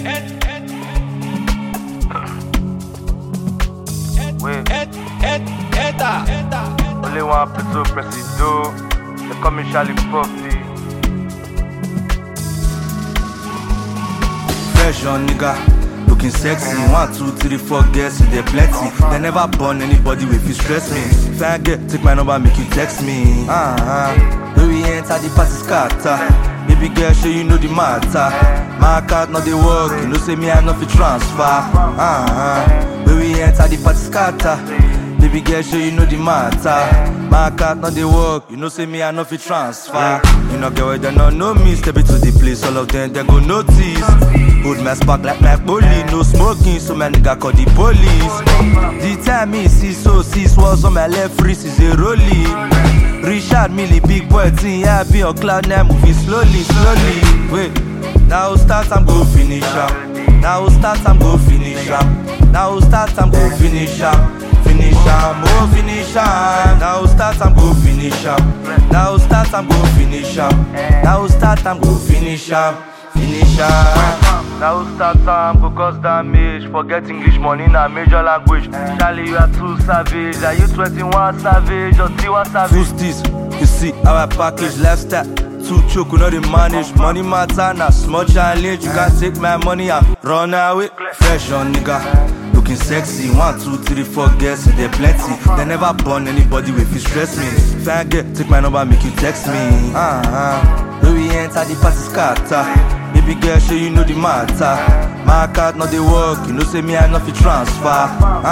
Only one episode, Presido. They call me Charlie Puffy. Fresh on nigga, looking sexy. 1, 2, 3, 4 girls, see they plenty. They never born anybody with you stress me. If I get, take my number, make you text me. When we enter the party scatter. Baby girl, sure you know the matter. My card not the work, you know say me I not fit transfer. When we enter the party scatter. Baby girl, sure you know the matter. My card not the work, you know say me I not fit transfer. You know girl, they don't know me, step into the place, all of them they go notice. Hold my spark like my bully, no smoking, so my nigga call the police. The time me see so 6 walls on my left wrist is a rolling. Richard Millie, big boy thing, yeah, be on cloud now, moving slowly. Wait, now start, I'm go finish up. Now start, I'm go finish up. Now start, I'm go finish up. Finish up, oh finish up. Now start, I'm go finish up. Now start, I'm go finish up. Now start, I'm go finish up. Finish up. Now start time go cause damage. Forget English money na major language. Charlie, you are too savage. Are you 21 savage or Tiwa savage? Who's this? You see our package lifestyle. Too choke, we know they manage. Money matter, na small challenge. You can't take my money and run away. Fresh on nigga, looking sexy. 1, 2, 3, 4 girls, see they plenty. They never born anybody with you stress me. If I get, take my number, make you text me. When we enter the party scatter. Baby girl, sure you know the matter. My card not the work, you know say me I not fit transfer.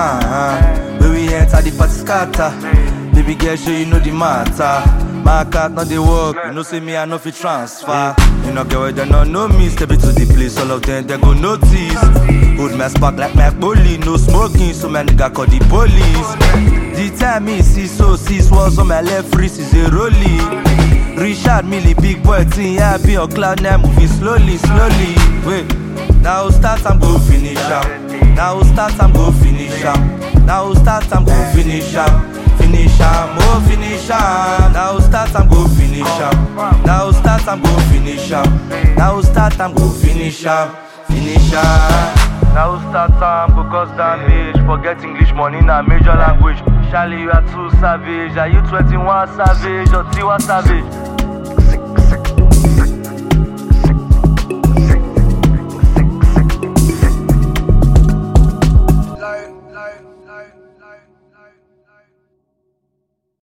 When we enter the party scatter. Baby girl, sure you know the matter. My card not the work, you know say me I not fit transfer. You know girl, they don't know me, step into the place, all of them they go notice. Hold my spark like my bully, no smoking, so my nigga call the police. The time me see so 6 walls on my left wrist is a rolling. Richard Millie, big boy thing, yeah, be on cloud now, moving slowly. Wait, now start, I'm go finish up. Now start, I'm go finish up. Now start, I'm go finish up. Finish up, oh finish up. Now start, I'm go finish up. Now start, I'm go finish up. Now start, I'm go finish up. Finish up. Now start time go cause damage. Forget English money na major language. Charlie, you are too savage. Are you 21 savage or Tiwa savage?